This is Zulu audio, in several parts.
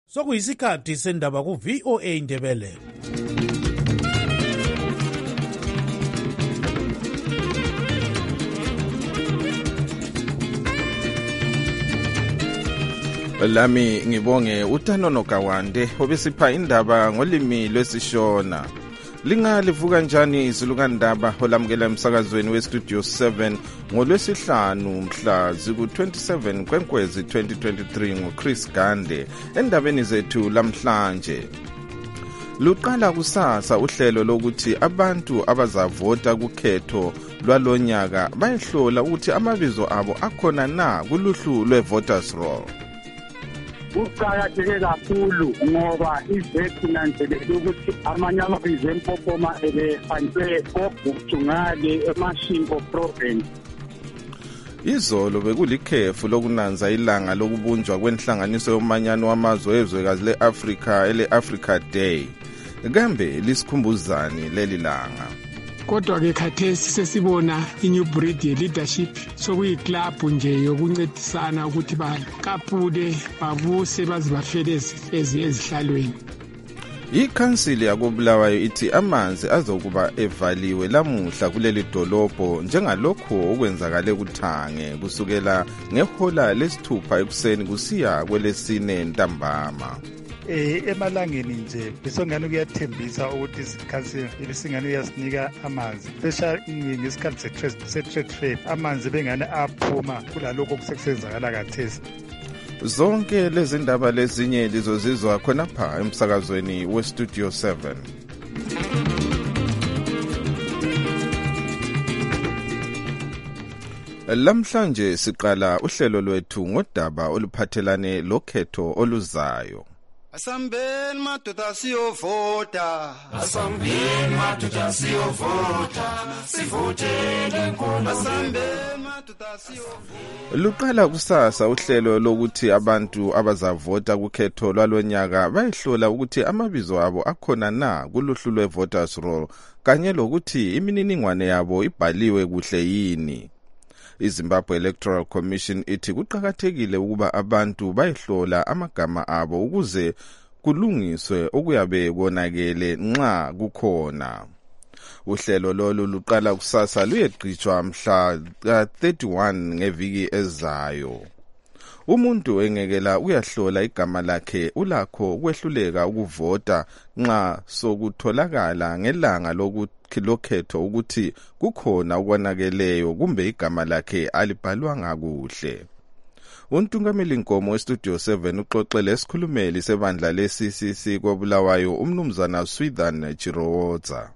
Sokuyisikhathi sendaba ku VOA Indebele. Lami ngibonge uTanono Kawande obesipha indaba ngolimi lwesiShona. Lingalivuka njani izulukandaba olamukela emsakazweni weStudio 7 ngolwesihlanu mhla ziku-27 kweNkwezi 2023 nguChris Gande endabeni zethu lamhlanje. Luqala kusasa uhlelo lokuthi abantu abazavota kukhetho lwalonyaka bayehlola ukuthi amabizo abo akhona na kuluhlu lwe-voters roll. Kuqakatheke kakhulu ngoba izethu nanzelele ukuthi amanye amabizo empopoma ebehanjwe koGuthungane eMashingo province. Izolo bekulikhefu lokunanza ilanga lokubunjwa kwenhlanganiso yomanyano wamazwe ezwekazi le-Afrika ele-Africa Day. Kambe lisikhumbuzani leli langa? Kodwa ke khathesi sesibona i-new breed ye-leadership sokuyiklabhu nje yokuncedisana ukuthi bakapule babuse baze bafelezi ezihlalweni. Ikhansili yakoBulawayo ithi amanzi azokuba evaliwe lamuhla kuleli dolobho njengalokho okwenzakale kuThange kusukela ngehola lesithupha ekuseni kusiya kwelesine ntambama. Emalangeni nje besongani kuyathembisa ukuthi isikhansili ibisingani uyasinika amanzi special ngesikhathi se-trade fair amanzi bengane aphuma kulalokho okusekusenzakala kathesi. Zonke lezi ndaba lezinye lizozizwa khonapha emsakazweni weStudio 7. Lamhlanje siqala uhlelo lwethu ngodaba oluphathelane lokhetho oluzayo. Asambeni madoda siyovota, asambeni madoda siyovota, sivotele inkolo. Asambeni madoda siyovota. Luqala kusasa uhlelo lokuthi abantu abazavota kukhetho lwalonyaka bayehlola ukuthi amabizo abo akhona na kuluhlu lwe-voters roll kanye lokuthi imininingwane yabo ibhaliwe kuhle yini. iZimbabwe Electoral Commission ithi kuqhakathekile ukuba abantu bayehlola amagama abo ukuze kulungiswe okuyabe konakele nxa kukhona. Uhlelo lolu luqala kusasa luyeqhutshwa mhla ka-31 ngeviki ezayo. Umuntu engekela uyahlola igama lakhe ulakho ukwehluleka ukuvota nxa sokutholakala ngelanga lokhetho ukuthi kukhona ukwanakeleyo kumbe igama lakhe alibhalwanga kuhle. Untungameli Nkomo weStudio 7 uxoxele esikhulumeli sebandla le-CCC koBulawayo umnumzana Swithan Chirowodza.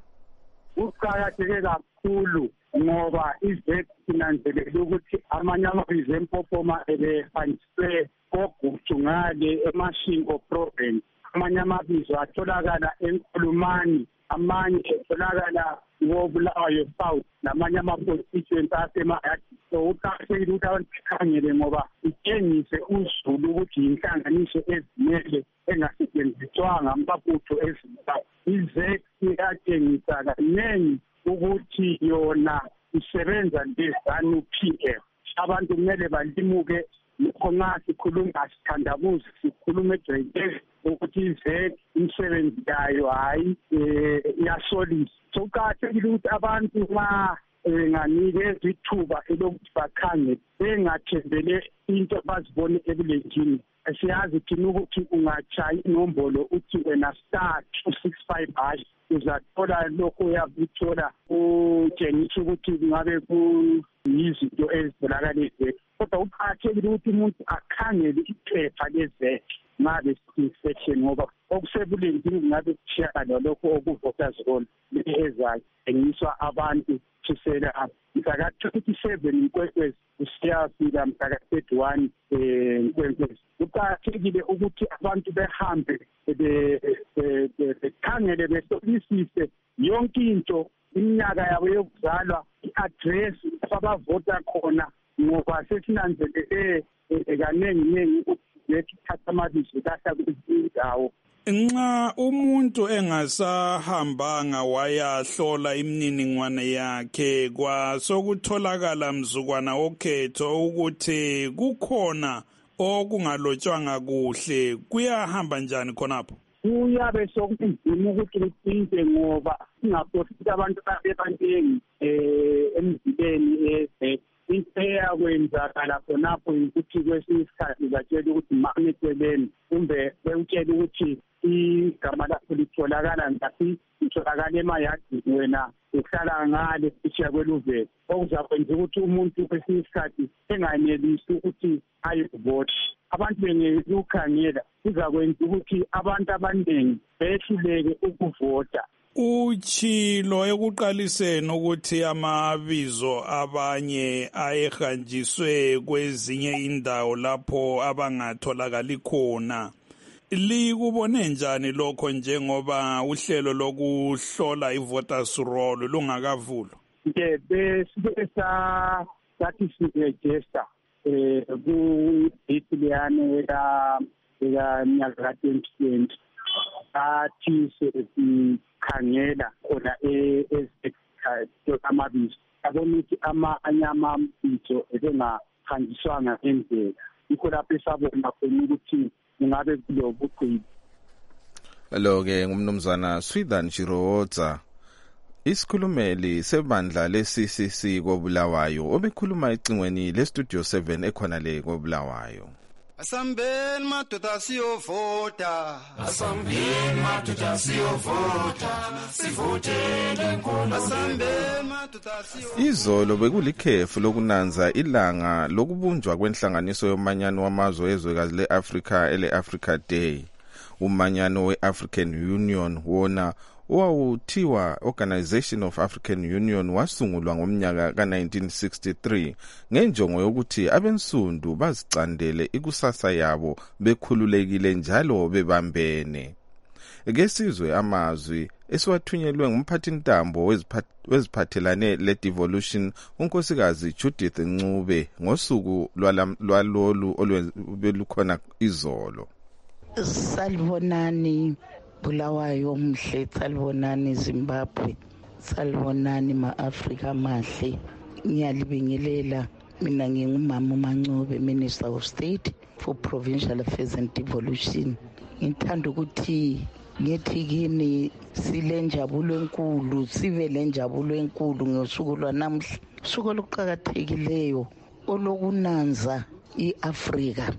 Kuqakatheke kakhulu ngoba izethu sinanzelele ukuthi amanye amabizo empopoma ebehanjwe koGuthungane eMashingo province. Amanye amabizo atholakala eNkulumani, amanye atholakala koBulawayo South namanye ama-constituents asemayadi. So kuqakathekile ukuthi abantu bekhangele ngoba itshengise uzulu ukuthi yinhlanganiso ezimele engasetshenziswanga amabutho ezimbabwe. izethu yatshengisa kaningi ukuthi yona isebenza nge-ZANU-PF. Abantu kumele balimuke lokho nxa sikhuluma sithandabuze sikhulume ejwayelekile ukuthi izethu imisebenzi yayo hayi iyasolisa. So kuqakathekile ukuthi abantu nxa nganikezwa ithuba elokuthi bakhangele bengathembele into bazibone ebulenjini. Siyazi thina ukuthi ungatshaya inombolo uthi wena star 265 hash uzathola lokho uyabuthola utshengisa ukuthi ngabe kuyizinto ezitholakala ezethu. Kodwa kuqakathekile ukuthi umuntu akhangele iphepha lezethu ngabe section ngoba okusebulenjini kungabe kushiyana lokho oku-voters roll ezathengiswa abantu kusukela mhla ka-27 Nkwenkwezi kusiyafika mhla ka-31 Nkwenkwezi. Kuqakathekile ukuthi abantu behambe bekhangele behlolisise yonke into, iminyaka yabo yokuzalwa, i-address abavota khona, ngoba sesinanzelele kanengi ukuthi zethu thatha amabizo kahla kwezindawo. Nxa umuntu engasahambanga wayahlola imininingwane yakhe kwasokutholakala mzukwana wokhetho ukuthi kukhona okungalotshwanga kuhle kuyahamba njani khonapho? Kuyabe sokunzima ukuthi kucinte ngoba singakhohlisi abantu abebanengi emzileni into eyakwenzakala khonapho ukuthi kwesinye isikhathi batshela ukuthi mameceleni kumbe bewutshela ukuthi igama lakho litholakala ngaphi, litholakala emayadini, wena uhlala ngale phesheya kweluvelo, okuzakwenza ukuthi umuntu kwesinye isikhathi enganelisi ukuthi ayevota. Abantu bengekukhangela kuzakwenza ukuthi abantu abaningi behluleke ukuvota. Uchilo ekuqaliseni ukuthi amabizo abanye ayehanjiswe kwezinye indawo lapho abangatholakali khona. Likubone njani lokho njengoba uhlelo lokuhlola ivoters roll lungakavulwa? Besisa sathi siregister ku-date leyane nyaka ka-2020 athi sikhangela khona amabizo abona ukuthi amanye amabizo ebengahanjiswanga ngendlela, yikho lapho esabona khona ukuthi ngabe kulo buqili. Lo-ke ngumnumzana Swithan Chiroza, isikhulumeli sebandla le-CCC koBulawayo obekhuluma ecingweni le-Studio 7 ekhona le koBulawayo. Asambeni madoda siyovota, asambeni madoda siyovota, sivotele inkulu. Asambeni madoda siyovota. Izolo bekulikhefu lokunanza ilanga lokubunjwa kwenhlanganiso yomanyano wamazwe ezwekazi le-Africa ele-Africa Day. Umanyano we-African Union wona owawuthiwa Organization of African Union wasungulwa ngomnyaka ka-1963 ngenjongo yokuthi abensundu bazicandele ikusasa yabo bekhululekile njalo bebambene. Ngesizwe amazwi esiwathunyelwe ngumphathintambo weziphathelane le-devolution unkosikazi Judith Ncube ngosuku lwalolu olwelukhona izolo. Salibonani Bulawayo mhle, salibonani Zimbabwe, salibonani ma-Afrika mahle. Ngiyalibingelela, mina ngingumama uMancube, Minister of State for Provincial Affairs and Devolution. Ngithanda ukuthi ngithi kini sile njabulo enkulu, sibe le njabulo enkulu ngosuku lwanamhla, usuku oluqhakathekileyo olokunanza i-Afrika.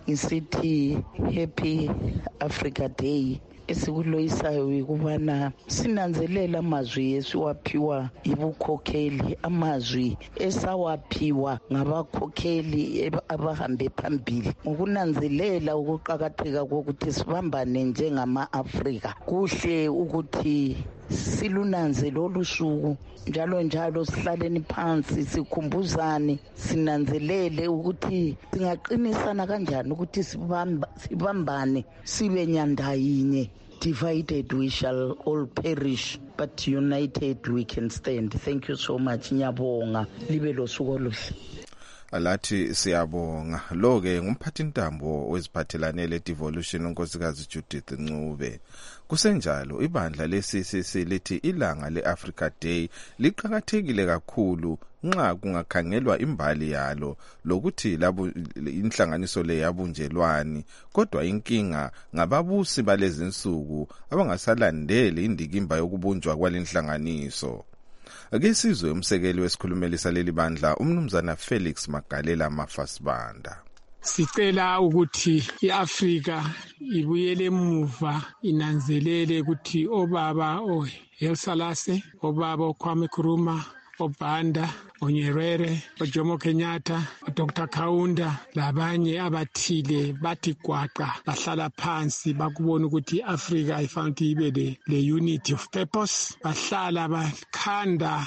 Ngisithi Happy Africa Day. Esikuloyisayo ukubana sinanzelela amazwi esiwaphiwa ibukhokheli, amazwi esawaphiwa ngabakhokheli abahambe phambili, ngokunanzelela ukuqhakatheka kokuthi sibambane njengama-Afrika. Kuhle ukuthi silunanze lolu suku, njalo sihlaleni phansi sikhumbuzane, sinanzelele ukuthi singaqinisana kanjani ukuthi sibambane sibe nyanda yinye. Divided we shall all perish, but united we can stand. Thank you so much. Nyabonga, libe lo suku oluhle. Alathi siyabonga. Lo-ke ngumphathintambo weziphathelane le-devolution unkosikazi Judith Ncube. Kusenjalo ibandla le-CCC lithi ilanga le-Africa Day liqhakathekile kakhulu nxa kungakhangelwa imbali yalo lokuthi labo inhlanganiso le yabunjelwani, kodwa inkinga ngababusi balezi insuku abangasalandeli indikimba yokubunjwa kwalenhlanganiso. Ake sizwe umsekeli wesikhulumeli saleli bandla umnumzana Felix Magalela Mafasibanda. Sicela ukuthi iAfrika ibuyele emuva, inanzelele ukuthi obaba Helsalase, obaba Kwame Nkrumah, oBanda, oNyerere, oJomo Kenyatta, uDr Kaunda labanye abathile bathi gwaqa bahlala phansi bakubona ukuthi iAfrika ayifana ukuthi ibe le unity of purpose. Bahlala bakhanda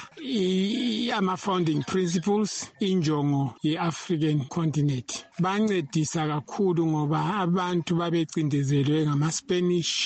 ama-founding principles, injongo ye-African continent. Bancedisa kakhulu ngoba abantu babecindezelwe ngama-Spanish,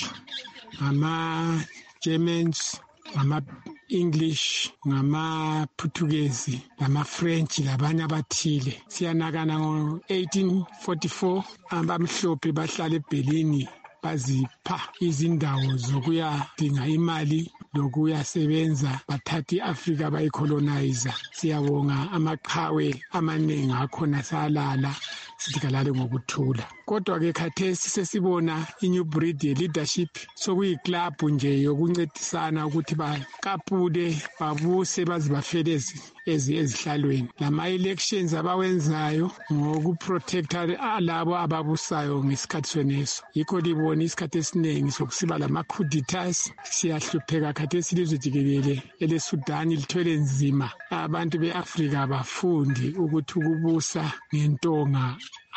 ngama-Germans, ngama-English, ngama-Portuguese, ngama-French labanye abathile. Siyanakana ngo-1844 abamhlophe bahlala eBerlin bazipha izindawo zokuyadinga imali lokuyasebenza, bathatha i-Afrika bayicolonizer. Siyabonga amaqhawe amaningi akhona salala sithi kalale ngokuthula. Kodwa ke khathesi sesibona i-new breed ye-leadership sokuyi-club nje yokuncedisana ukuthi bakapule babuse baze bafele ezihlalweni. Lama-elections abawenzayo ngokuprotecta labo ababusayo ngesikhathi soneso. Yikho libona isikhathi esiningi sokusiba lama-coups siyahlupheka khathesi ilizwe jikelele eleSudan lithwele nzima. Abantu be-Afrika bafundi ukuthi ukubusa ngentonga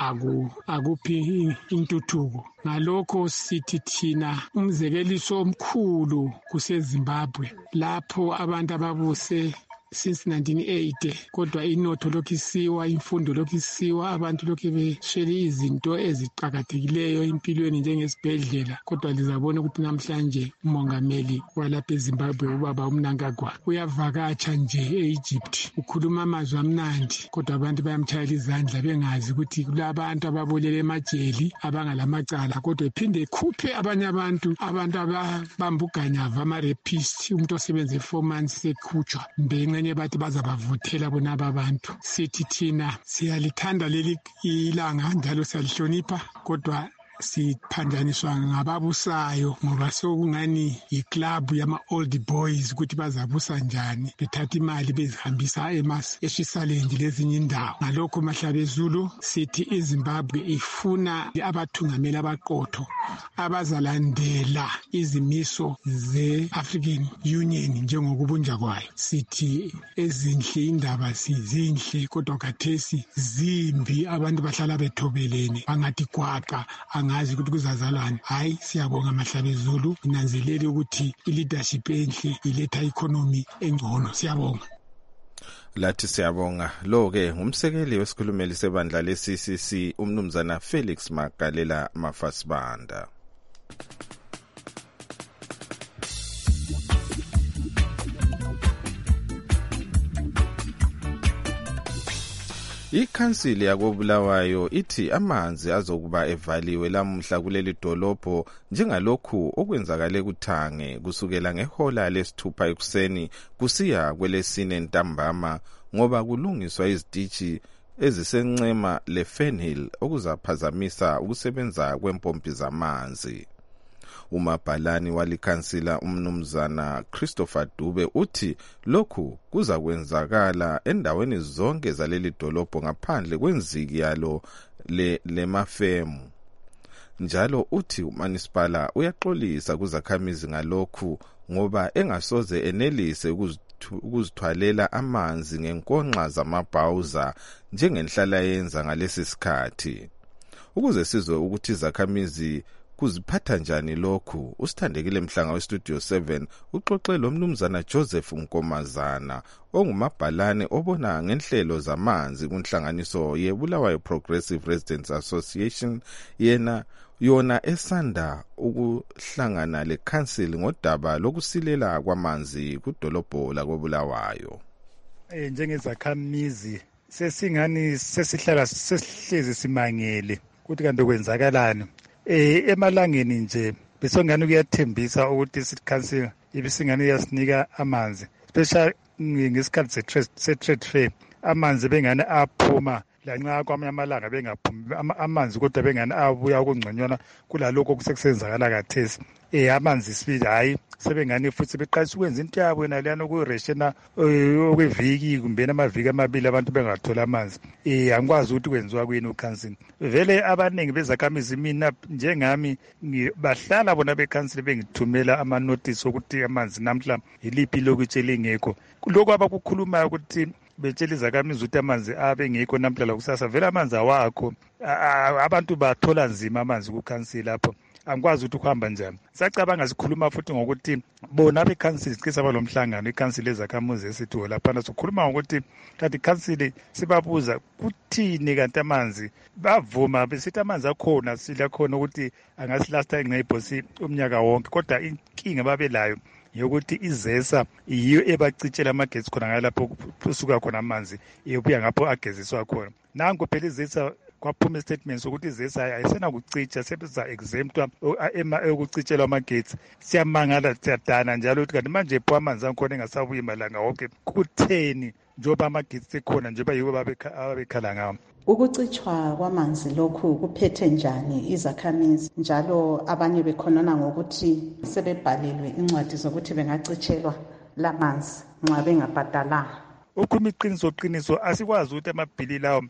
akuphi intuthuko. Ngalokho sithi thina umzekeliso omkhulu kuseZimbabwe lapho abantu ababuse since 1980 kodwa inotho lokhu isiwa, imfundo lokhu isiwa, abantu lokhu beswele izinto eziqhakathekileyo empilweni njengesibhedlela. Kodwa lizabona ukuthi namhlanje umongameli walapha eZimbabwe ubaba uMnangagwa uyavakatsha nje eEgypt ukhuluma amazwi amnandi, kodwa abantu bayamthayela izandla bengazi ukuthi kulabantu ababolele emajeli abangalamacala, kodwa ephinde ekhuphe abanye abantu abambuganyava ama-rapist. Umuntu osebenze 4 months sekhutshwa mbenye bathi bazabavuthela bona abantu. Sithi thina siyalithanda leli ilanga njalo siyalihlonipha, kodwa siphanjaniswa ngababusayo ngoba sokungani yiclub yama-old boys ukuthi bazabusa njani, bethatha imali bezihambisa eSwitzerland lezinye indawo. Ngalokho Mahlabezulu sithi iZimbabwe ifuna abathungameli abaqotho abazalandela izimiso ze-African Union njengokubunja kwayo. Sithi ezinhle indaba sizinhle kodwa khathesi zimbi, abantu bahlala bethobelene bangathi gwaqa angazi ukuthi kuzazalwane. Hayi, siyabonga Mahlabezulu inanzelele ukuthi i-leadership enhle iletha economy engcono. Siyabonga. Lathi siyabonga. Lo-ke ngumsekeli wesikhulumeli sebandla le-CCC umnumzana Felix Magalela Mafasibanda. Ikhansili yakoBulawayo ithi amanzi azokuba evaliwe lamuhla kuleli dolobho njengalokhu okwenzakale kuThange kusukela ngehola lesithupha ekuseni kusiya kwelesine ntambama ngoba kulungiswa izitishi ezisencema leFernhill okuzaphazamisa ukusebenza kwempompi zamanzi. Umabhalani walikhansila umnumzana Christopher Dube uthi lokhu kuza kwenzakala endaweni zonke zaleli dolobho ngaphandle kwenziki yalo lemafemu. Njalo uthi uManisipala uyaxolisa kuzakhamizi ngalokhu ngoba engasoze enelise ukuzithwalela amanzi ngenkonxa zamabhawuza njengenhlala yenza ngalesi sikhathi. Ukuze sizwe ukuthi izakhamizi kuziphatha njani lokhu, uSithandekile Mhlanga weStudio 7 uxoxe lo mnumzana Joseph Nkomazana ongumabhalane obona ngenhlelo zamanzi kunhlanganiso yeBulawayo Progressive Residents Association yona esanda ukuhlangana lekhansili ngodaba lokusilela kwamanzi kudolobho lakoBulawayo. Njengezakhamizi sesingani sesihlezi simangele ukuthi kanti kwenzakalani. Emalangeni nje besongani kuyathembisa ukuthi isikhansila ibisingani yasinika amanzi, special ngesikhathi se-trade fair amanzi bengani aphuma lanxa kwamanye amalanga bengaphumi amanzi kodwa bengani abuya okungconywana kulalokho kusekusenzakala kathesi. Amanzi sibili hayi sebengani futhi beqalisa ukwenza into yabo naliyana okuyireshena okweviki kumbe amaviki amabili abantu bengathola amanzi. Angikwazi ukuthi kwenziwa kuyini ukhansili. Vele abaningi bezakhamizi mina njengami bahlala bona bekhansili bengithumela ama-notice ukuthi amanzi namhla yiliphi lokuthi lingekho. Lokho abakukhulumayo ukuthi betshela izakhamizi ukuthi amanzi abengekho namhla lakusasa, vele amanzi awakho. Abantu bathola nzima amanzi kukhansili lapho. Angikwazi ukuthi ukuhamba njani. Sacabanga sikhuluma futhi ngokuthi bona bekhansili sikisa balomhlangano ikhansili ezakhamuzi esitho lapha sikhuluma ngokuthi kanti ikhansili sibabuza kuthini kanti amanzi bavuma besithi amanzi akhona sila khona ukuthi angasilasta ingcebhosi umnyaka wonke, kodwa inkinga babelayo yokuthi izesa yiyo ebacitshela amagetsi khona ngalapho kusuka khona amanzi ebuya ngapho ageziswa khona. Nango phela izesa kwaphuma statements ukuthi izesa ayisena kucicha sebenza exemptwa ukucitshelwa amagetsi. Siyamangala siyadana njalo ukuthi kanti manje pho amanzi akhona engasabuyi malanga wonke kutheni njengoba amagesi ekhona njengoba yibo ababekhala ngawo. Ukucitshwa kwamanzi lokhu kuphethe njani izakhamizi njalo abanye bekhonona ngokuthi sebebhalelwe incwadi zokuthi bengacitshelwa lamanzi nxa bengabhadalanga? Ukhuluma iqiniso asikwazi ukuthi amabhili lawo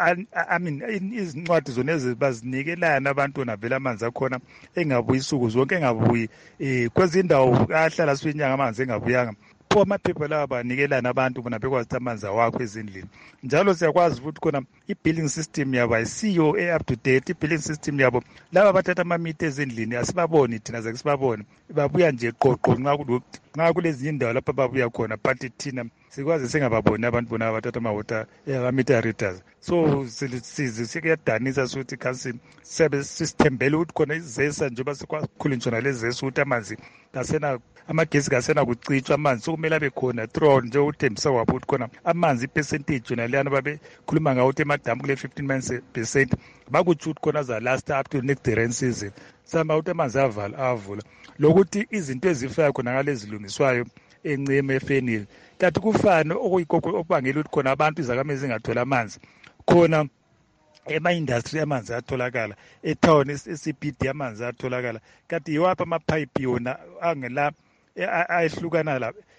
izincwadi zona ezibazinikelana abantu navela amanzi akhona engabuyi isuku zonke engabuyi kwezindawo ahlala swenyanga amanzi engabuyanga pho amaphepha lawa banikelana abantu bona bekwazi ukuthi amanzi awakho ezindlini. Njalo siyakwazi ukuthi khona i-billing system yabo ayisiyo up to date. I-billing system yabo laba bathatha amamita ezindlini asibaboni thina zakisibaboni babuya nje qoqo nxa kulezinye indawo lapho babuya khona but thina sikwazi singababoni abantu bona abathatha ama-water ama-meter readers. So sikuyadanisa sokuthi council siyabe sisithembele ukuthi khona izesa njengoba sikwakhulunyiswa lezesa ukuthi amanzi amagesi kasena kucitshwa amanzi sokumele abe khona throughout njengokuthembisa kwabo ukuthi khona amanzi ipercentage yona leyana babekhuluma ngawo ukuthi emadamu kule 15% bakutsho ukuthi khona azalast up to next rain season. Samba ukuthi amanzi avula lokuthi izinto ezifayo khona ngalezilungiswayo enceme efenile kanti kufana okuyikho okubangela ukuthi khona abantu izakhamizi zingathola amanzi khona ema-industry amanzi atholakala etown e-CBD amanzi atholakala kanti yiwaphi amapipe yona angela ayehlukana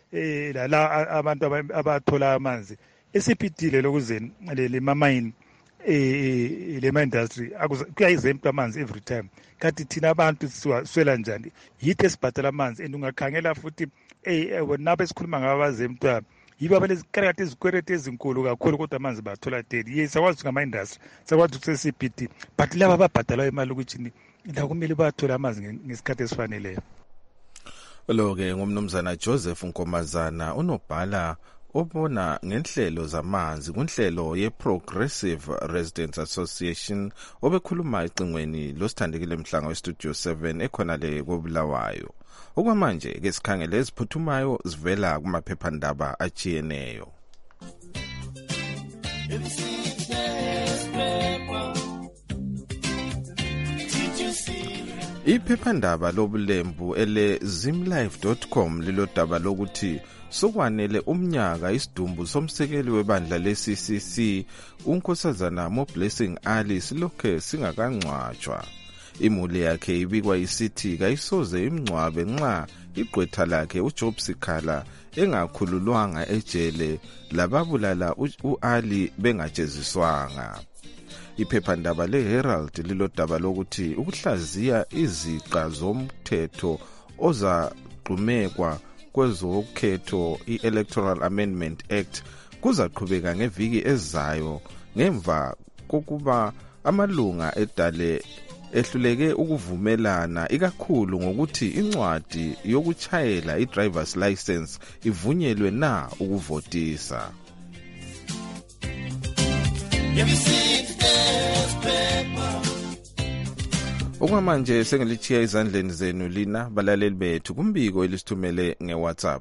la abantu abathola amanzi e-CBD lokuzeni le mamayini lema-industry kuyayizemplu amanzi every time kanti thina abantu siwaswela njani yithi esibhadala amanzi and ungakhangela futhi nabo esikhuluma ngabo abazemtwa yibo abalezikarakati ezikwereti ezinkulu kakhulu kodwa amanzi bathola daily. Yes, sakwazi ukuthi ngama-industry sakwazi ukuthi se-CBD but laba ababhadalayo imali ukuthi la kumele bathole amanzi ngesikhathi esifaneleyo. Lo-ke ngumnumzana Joseph Nkomazana unobhala obona ngenhlelo zamanzi kunhlelo ye-Progressive Residents Association obekhuluma ecingweni losithandekile mhlanga we-Studio 7 ekhona le koBulawayo. Okwamanje ke sikhangele eziphuthumayo zivela kumaphephandaba ajiyeneyo. Iphephandaba lobulembu ele zimlife.com lilodaba lokuthi sokwanele umnyaka isidumbu somsekeli webandla le-CCC uNkosazana Moblessing Ali silokhe singakangcwatshwa. Imuli yakhe ibikwa isithi kayisoze imncwabe nxa igqwetha lakhe uJob Sikhala engakhululwanga ejele lababulala uAli bengajeziswanga. Iphephandaba leHerald lilodaba lokuthi ukuhlaziya iziqa zomthetho ozaqhumekwa kwezokhetho i-Electoral Amendment Act kuzaqhubeka ngeviki ezayo ngemva kokuba amalunga edale ehluleke ukuvumelana ikakhulu ngokuthi incwadi yokuchayela i-driver's license ivunyelwe na ukuvotisa. Okwamanje sengilichiya izandleni zenu lina balaleli bethu kumbiko elisithumele ngeWhatsApp.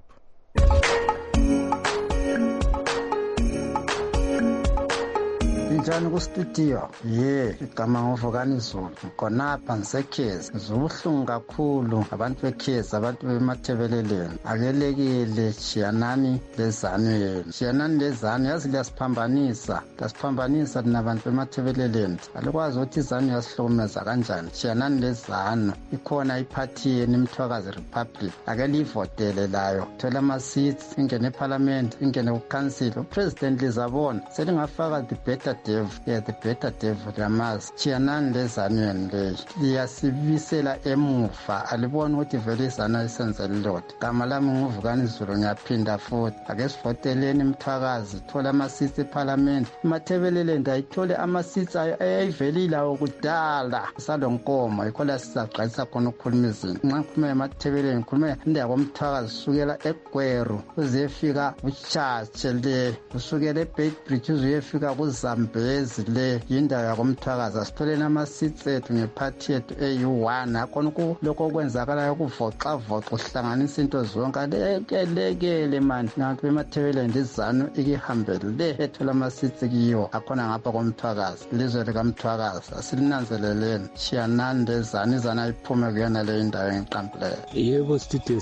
Njani ku-studio igama nguvukani Zulu khonapha ngisekhezi ngizubuhlungu kakhulu abantu bekhezi abantu bemathebeleleni akelekile shiyanani lezanweni yazi liyasiphambanisa lina bantu bemathebeleleni alikwazi ukuthi izanu yasihlukumeza kanjani shiyanani lezanu ikhona iphathi yeni iMthwakazi Republic ake liyivotele layo thola ama-seats ingene eParliament ingene kuCouncil uPresident Lizabona selingafaka the better the better devil yamazi chiyanani lezanweni leyi liyasibisela emuva alibona ukuthi vele izana lisenzela ilota. Gama lami nguvukani Zulu ngiyaphinda futhi ake sivoteleni iMthwakazi thola ama-seats eParliament imathebeleleni ayithole ama-seats ayivelile okudala salonkomo yikho la sizagqalisa khona ukukhuluma izinto nxa ngikhuluma emathebeleleni ngikhuluma indawo koMthwakazi sukela eGweru uzefika uChurch le usukela eBeit Bridge uzuyefika kuZambezi lezi le yindawo yakomthwakazi asitholeni ama-seats ethu ngephathi yethu eyi-1 akhona lokho okwenzakalayo ukuvoxavoxa uhlanganisa into zonke lekelekele mani nabantu bemathebelendi izanu ikihambe le ethola ama-seats kiyo akhona ngapha komthwakazi ilizwe likamthwakazi asilinanzeleleni shiyanani lezanu izanu ayiphume kuyona le indawo engiqambileyo. Yebo Studio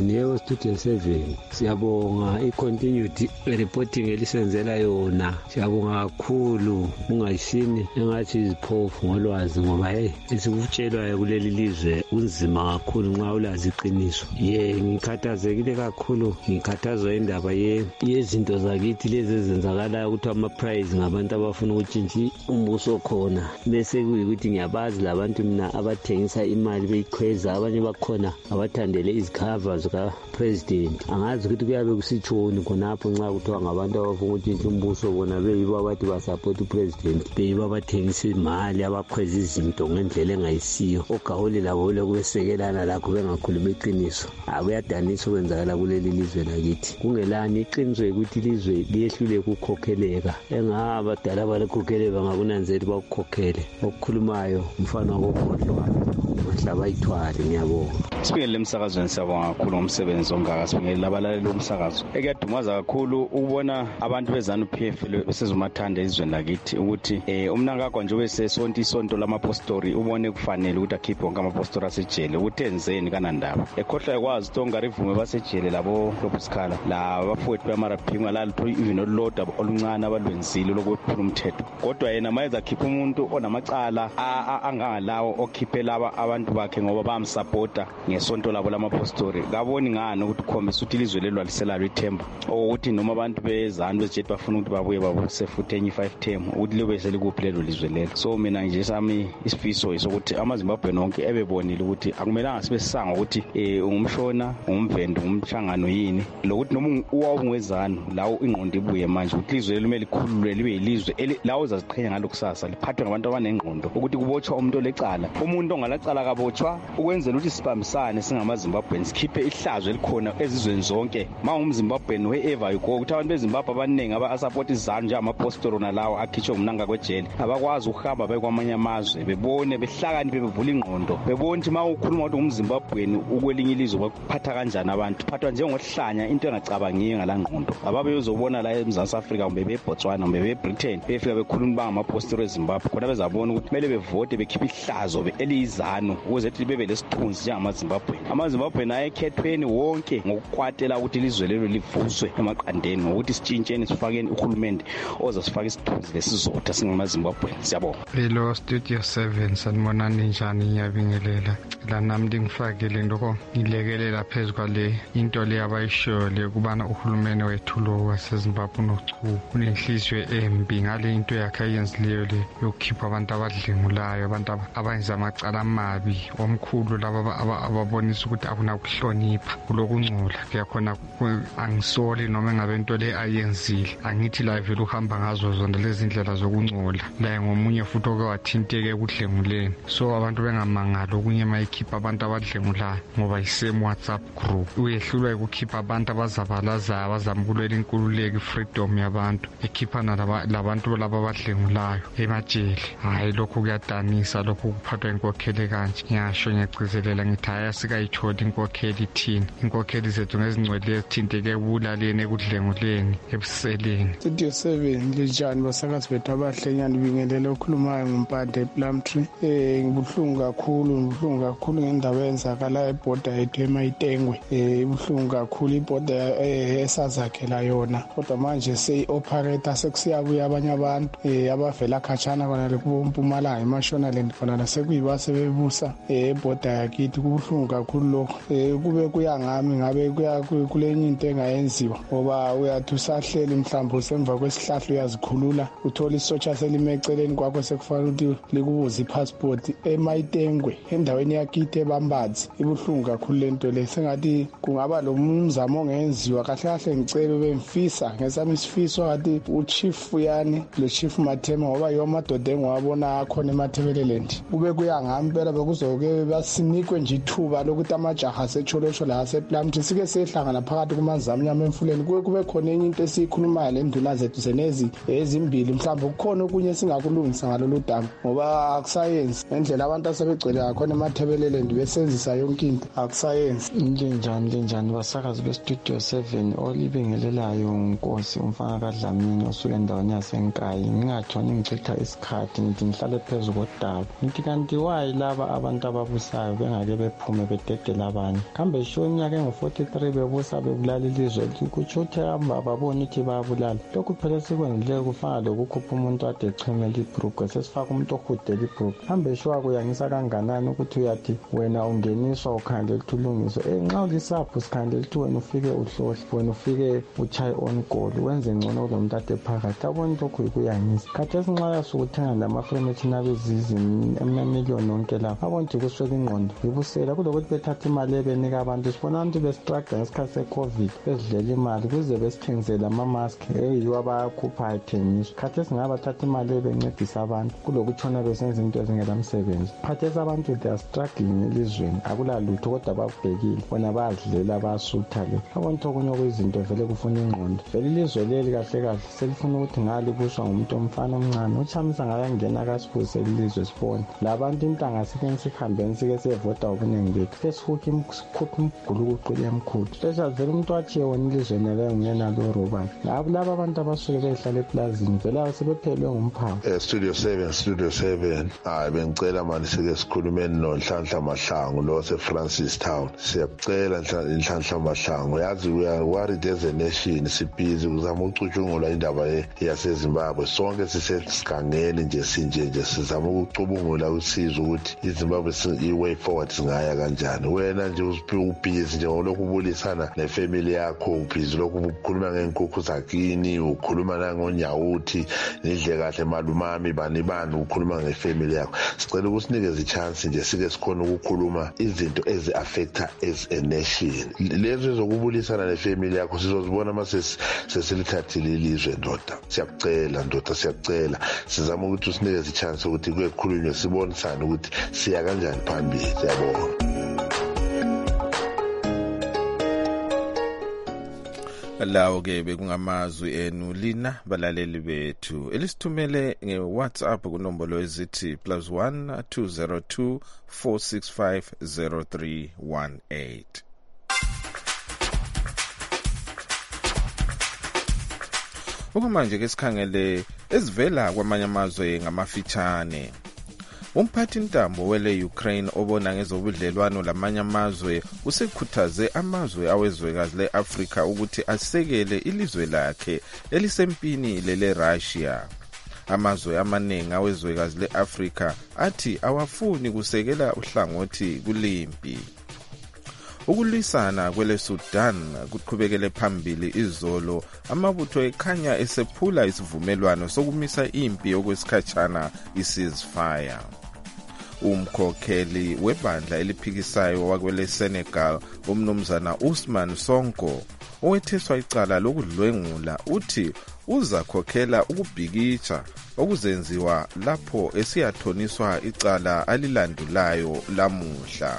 7 siyabonga i-continued reporting elisenzela yona, siyabonga kakhulu. Ungayishini engathi iziphofu ngolwazi ngoba esikutshelwayo kuleli lizwe kunzima kakhulu nxa ulazi iqiniso. Ngikhathazekile kakhulu, ngikhathazwa indaba yezinto zakithi lezi ezenzakalayo ukuthi ama-prize ngabantu abafuna ukutshintsha umbuso khona, bese kuyikuthi ngiyabazi labantu mina abathengisa imali beyikhweza, abanye bakhona abathandele izikhava zika-president. Angazi ukuthi kuyabe kusitshoni khonapho nxa kuthiwa ngabantu abafuna ukutshintsha umbuso bona beyibo abathi basapota upresident, beyibo abathengisa imali abakhweza izinto ngendlela engayisiyo. Ogawule labo lokubesekelana lakho bengakhuluma iqiniso. Akuyadanisa okwenzakala kuleli lizwe lakithi. Kungelani iqiniso ukuthi ilizwe liyehlule ukukhokheleka. Abadala abalikhokhele bangakunanzeli bakukhokhele. Okukhulumayo umfana wokhohlwa mahlaba ithwali. Ngiyabonga. Sibingelele emsakazweni, siyabonga kakhulu ngomsebenzi ongaka. Sibingelele abalaleli bomsakazo. Ekuyadumaza kakhulu ukubona abantu beZANU-PF besezumathanda ezweni lakithi ukuthi umnankakho nje besesonto isonto lamapostori ubone kufanele ukuthi akhiphe wonke amapostori asejele ukuthi enzeni kanandaba. Ekhohlwa ekwazi ukuthi ongarivume basejele labo lobusikhala labafowethu bamaraphingwa lalutho even olulodwa oluncane abalwenzile lokuphula umthetho. Kodwa yena mayeza akhipha umuntu onamacala angangalawo okhiphe laba abantu bakhe ngoba bamsupporta ngesonto labo lamapostori. Kaboni ngani ukuthi khombisa ukuthi ilizwe lelo aliselalo ithemba ukuthi noma abantu beZANU bezijet bafuna ukuthi babuye babuse futhi enye 5 term ukuthi libe selikuphi lelo lizwe lelo. So mina nje sami isifiso isokuthi amaZimbabwe nonke ebebonile ukuthi akumelanga sibe sisanga ukuthi ungumshona umvendo umhlangano yini lokuthi noma uwawungwezanu lawo ingqondo ibuye manje ukuthi ilizwe lelo kumele likhululwe libe yilizwe lawo uzaziqhenya ngalo kusasa liphathwe ngabantu abanengqondo ukuthi kubotshwa umuntu olecala umuntu ongalacala kabotshwa ukwenzela ukuthi sibambisane singamaZimbabwe sikhiphe ihlazo elikhona ezizweni zonke. MangumZimbabwe wherever you go ukuthi abantu beZimbabwe abaningi aba-support iZANU nje amapostoro nalawo akhitshwe ngumnanga kwejele abakwazi ukuhamba baye kwamanye amazwe bebone behlakaniphe bevula ingqondo bebone ukuthi ma ukhuluma ukuthi ngumZimbabweni ukwelinye ilizwe bakuphatha kanjani abantu phathwa njengohlanya into engacabangiyo ngala ngqondo ababe bezobona la eMzantsi Afrika kumbe beBotswana kumbe beBritain befika bekhuluma bangamapostori eZimbabwe khona bezabona ukuthi kumele bevote bekhiphe ihlazo eliyiZANU ukuze ethi bebe lesithunzi njengamaZimbabwe. AmaZimbabwe ayekhethweni wonke ngokukwatela ukuthi ilizwe lelo livuswe emaqandeni ngokuthi sitshintsheni sifakeni uhulumende ozasifaka isithunzi lesizotha singamaZimbabwe. Siyabonga. Hello Studio 7 sanibonani njani? Ngiyabingelela la nami ngifakile ndoko ngilekelela phezukwale into le abayishoyo le kubana uhulumende wethu lo waseZimbabwe unochuku unenhliziyo embi ngale into yakhe ayenzileyo le yokukhipha abantu abadlengulayo abantu abenza amacala amabi omkhulu laba ababonisa ukuthi akunakuhlonipha kulokungcola kuyakhona. Angisoli noma ngabe into le ayenzile angithi la vele uhamba ngazo zonke lezi ndlela zokungcola la ngomunye futhi okwathinteke ekudlenguleni. So abantu bengamangala okunye mayikhipha abantu abadlengulayo ngoba isame WhatsApp group uyehlulwa ukukhipha abantu abazabalazayo abazambulela inkululeko freedom yabantu ekhiphana labantu laba abadlengulayo emajele. Hayi lokho kuyadanisa, lokho kuphathwa inkokheli kanje. Ngiyasho ngiyagcizelela ngithi haya sikayitholi inkokheli thina inkokheli zethu ngezingcwele ezithinteke ekubulaleni ekudlenguleni ebuseleni. Studio 7 lijani basakazi bethu abahlenyana bingelela okhulumayo ngumpande ePlumtree. Ngibuhlungu kakhulu ngendaba eyenzakala ebhoda yethu eMayitengwe. Ibuhlungu kakhulu ibhoda esazakhela yona kodwa manje seyi-operator sekusiyabuya abanye abantu abavela khatshana khona lekumpumalanga eMashonaland khona nasekuyiba sebebusa ebhoda yakithi. Kubuhlungu kakhulu lokho. Kube kuyangami ngabe kulenye into engayenziwa ngoba uyathi usahleli mhlawumbe usemva kwesihlahla uyazikhulula uthola isotsha selime eceleni kwakho sekufanele ukuthi likubuze ipassport eMayitengwe endaweni yakithi eBambazi. Ibuhlungu kakhulu lento le. Sengathi kungaba lo mzamo ongenziwa kahle kahle. Ngicela bemfisa ngesami isifiso ngathi uChief yani lo Chief Mathema ngoba yomadoda engiwabona akhona eMathebeleland kube kuyangami phela bekuzoke basinikwe nje ithuba ithuba lokuthi amajaha asetholosho la asePlumtree sike sehlangana phakathi kumanzamnyama emfuleni kube khona enye into esiyikhulumayo lenduna zethu senezi ezimbili mhlawumbe kukhona okunye singakulungisa ngalolu daba ngoba akusayensi ngendlela abantu asebegcwele ngakhona emathebeleleni besenzisa yonke into akusayensi. Linjani basakazi bestudio 7 olibingelelayo Nkosi umfana kaDlamini osuke endaweni yaseNkayi. Ngingathoni ngichitha isikhathi ngithi ngihlale phezu kodaba ngithi kanti wayi laba abantu ababusayo bengake bephume bededela abanye kambe sho iminyaka engu-43 bebusa bebulala ilizwe kutsho ukuthi babona ukuthi bayabulala. Lokhu phela sikwenzileyo kufana lokukhupha umuntu ade echemela ibhrugwe sesifaka umuntu ohudela ibhrugwe kambe sho akuyangisa kanganani ukuthi uyathi wena ungeniswa ukhandela ukuthi ulungiswe nxa ulisapho sikhandela ukuthi wena ufike uhlohle wena ufike uchaye on goal wenze ngcono kulo muntu ade phakathi abona lokhu kuyangisa khathi esinxaya sokuthenga lamafurniture nabezizi emamiliyoni onke lapha abona ukuthi kuswela ingqondo ibusela kulokuthi bethatha imali ebenika abantu sibona abantu bestruggle ngesikhathi se-covid bezidlela imali kuze besithengisele ama-mask eyiwo abakhuphayo ethengiswa khathi esingabathatha imali ebencedisa abantu kulokutshona besenza into ezingelamsebenzi phathesi abantu they are struggling elizweni akulalutho kodwa bakubhekile bona bayazidlela bayasutha le abantu okunye okuyizinto vele kufuna ingqondo vele ilizwe leli kahle kahle selifuna ukuthi ngalibuswa ngumuntu omfana omncane uchamisa ngayangena kasibuse ilizwe sibone labantu intanga sike sikhambeni sike sevota obuningi bethu sesikhupha umgulukuqile emkhulu sesavele umuntu achiye wona ilizweni leyo ngenalo robani laba abantu abasuke behlala eplazini vele sebephelwe ngumphawu. Studio 7 hayi bengicela manje sike sikhulumeni noNhlanhla Mahlangu lo seFrancis Town siyacela Nhlanhla Mahlangu yazi we are worried as a nation sibhizi kuzama ucutshungula indaba yaseZimbabwe sonke sisesigangeni nje sizama ukucubungula usizo ukuthi iZimbabwe i-way forward singaya kanjani wena nje ubhizi nje olokhu ubulisana nefamily yakho ubhizi lokhu ukhuluma ngenkukhu zakini ukhuluma nangonyawuthi nidle kahle malumami bani ukhuluma ngefamily yakho sicela ukusinikeza ichance nje sike sikhona ukukhuluma izinto ezi-affecta as a nation lezo ezokubulisana nefamily yakho sizozibona mase sesilithathile ilizwe ndoda siyacela sizama ukuthi usinikeze ichance ukuthi kuyekhulunywe sibonisane ukuthi siya kanjani phambili. Siyabonga. lawo ke bekungamazwi enu lina balaleli bethu elisithumele ngeWhatsApp kunombolo ezithi +1 202 465 0318. Okumanje ke sikhangele ezivela kwamanye amazwe ngamafitshane. Umphathi ntambo wele Ukraine obona ngezobudlelwano lamanye amazwe usekhuthaze amazwe awezwekazi leAfrika ukuthi asekele ilizwe lakhe elisempini lele Russia. Amazwe amaningi awezwekazi leAfrika athi awafuni kusekela uhlangothi kulimpi. Ukulwisana kwele Sudan kuqhubekele phambili izolo amabutho ekhanya esephula isivumelwano sokumisa impi yokwesikhatshana i-ceasefire. Umkhokheli webandla eliphikisayo wakwele Senegal umnumzana Ousmane Sonko owetheswa icala lokudlwengula uthi uzakhokhela ukubhikitsha okuzenziwa lapho esiyathoniswa icala alilandulayo lamuhla.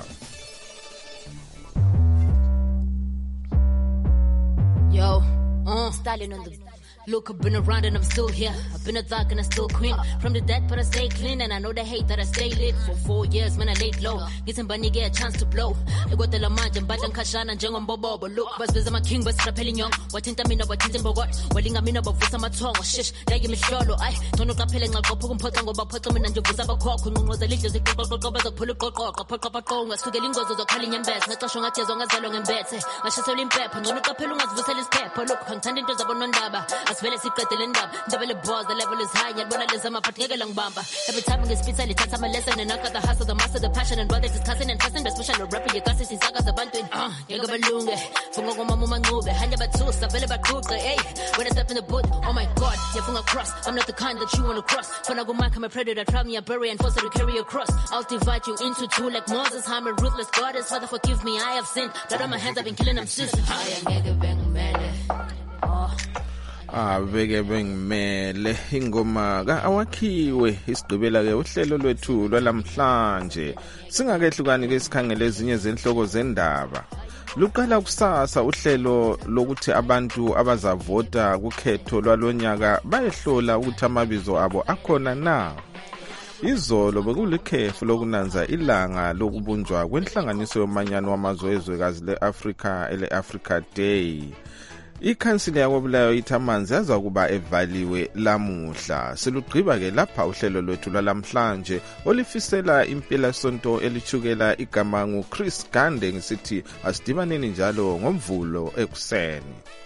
Yo, styling on the look, I've been around and I'm still here. I've been a thug and I'm still queen. From the dead, but I stay clean. And I know they hate that I stay lit. For 4 years, man, I laid low. Getting bunny, get a chance to blow. I got the Lamaj and Batan Kashana and Jangon Bobo. But look, but I'm a king, but rappelling young. What in Tamina, what in Bogot? Welling a mina, but for some tongue. Shish, they give me shallow. I don't look up pilling a couple of pots and go about potsum and you was up a cock. Who was the leaders? The couple of pull a cock, a pock of a tongue. A sugalingos of the calling and beds. Not a shong at Yazong as a long and bed. I should tell him pep. And look up pilling as Vuselis pep. Look, I'm tending to the Bonondaba. As well as he cut the double balls, the level is high, and when I listen, I'm a particular long bamba. Every time I get spit, I touch my lesson, and I got the hustle, the master, the passion, and brothers discussing and trusting, especially rapping, your classes, his sagas, the bantuin. Yaga Balunga, Fungo Mama Nube, Hanya Batus, available Kruka, eh? When I step in the boot, oh my god, Yafunga cross. I'm not the kind that you wanna cross. When I go back, I'm a predator, try me a bury and force her to carry a cross. I'll divide you into two like Moses, I'm a ruthless goddess. Father, forgive me, I have sinned. Blood on my hands, I've been killing them since. I am Yaga Bang, man. Beke bengimele ingoma ka-awakhiwe isigqibela ke uhlelo lwethu lwalamhlanje singakehlukani ke sikhangele ezinye zenhloko zendaba. Luqala kusasa uhlelo lokuthi abantu abazavota kukhetho lwalonyaka bayehlola ukuthi amabizo abo akhona na. Izolo bekulikhefu lokunanza ilanga lokubunjwa kwenhlanganiso yomanyano wamazwe ezwekazi le-Afrika ele-Africa Day. Ikhansila yakwabulayo ithi amanzi azakuba evaliwe lamuhla. Silugqiba ke lapha uhlelo lwethu lwalamhlanje olifisela impela sonto elithukela igama nguChris Gande ngisithi asidibaneni njalo ngomvulo ekuseni.